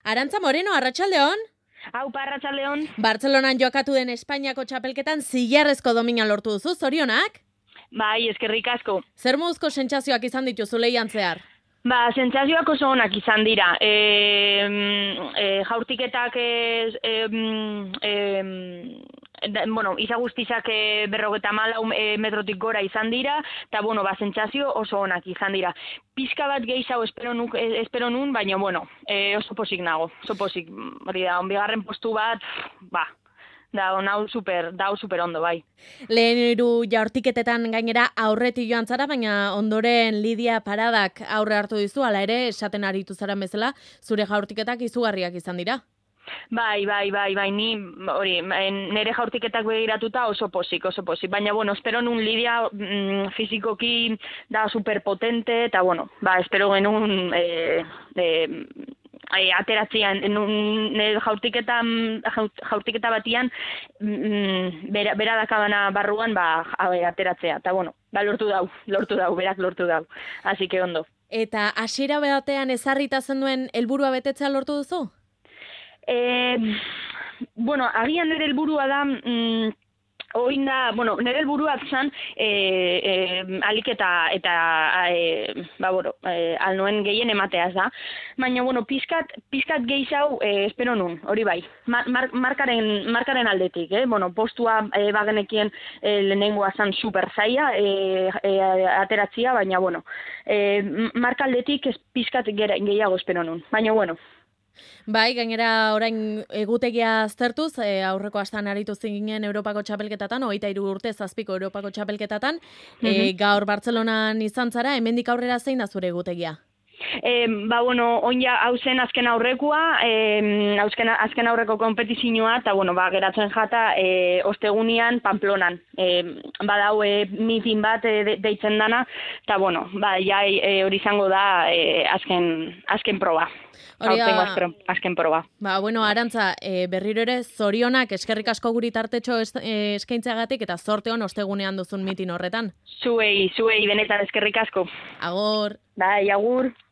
Arantza Moreno, arratsaldeon. Aupa, arratsaldeon. Bartzelonan joakatu den Espainiako txapelketan zilarrezko domina lortu duzu, zorionak? Bai, eskerrik asko. Zer moduzko sentsazioak izan dituzu lehian zehar? Sentsazioak oso onak izan dira. Jaurtiketak iza guztizak 54 metrotik gora izan dira, eta, sentsazio oso onak izan dira. Pizka bat gehiago espero nun, baina, oso posik nago, oso posik. Hori da, bigarren postu bat, Dau super ondo, bai. Lehen hiru jaurtiketetan gainera aurretik joan zara, baina ondoren Lidia Paradak aurre hartu dizu, hala ere, esaten aritu zaren bezala, zure jaurtiketak izugarriak izan dira. Bai, ni hori, nire jaurtiketak begiratuta oso posik. Baina, espero nun Lidia fizikoki da superpotente, eta, espero genuen ateratzean, jaurtiketa batian, bera dakabana barruan, ateratzea. Eta, lortu dau, berak lortu dau. Así que ondo. Eta hasiera batean ezarrita zenuen helburua betetzea lortu duzu? Agian nire helburua da, nire helburua zan, alik eta alnoen gehien emateaz da. Baina, pizkat gehiago espero nun, hori bai. Markaren aldetik, postua bagenekien lehenengoa zan super zaila ateratzia, baina, marka aldetik pizkat gehiago espero nun. Baina, Bai, gainera orain egutegia aztertuz, aurreko astean aritu zinen Europako txapelketatan, 23 urte zazpiko Europako txapelketatan, gaur Bartzelonan izan zara, hemendik aurrera zein da zure egutegia? Hau zen azken aurrekoa, azken aurreko konpetizioa, eta, geratzen jata, ostegunian, Pamplonan. Badau mitin bat deitzen dana, eta, hori izango da azken proba. Azken proba. Arantza, berriro ere, zorionak eskerrik asko guri tartetxo eskaintzeagatik, eta zorte hon ostegunean duzun mitin horretan. Zuei, benetan eskerrik asko. Agor. Bai, agur.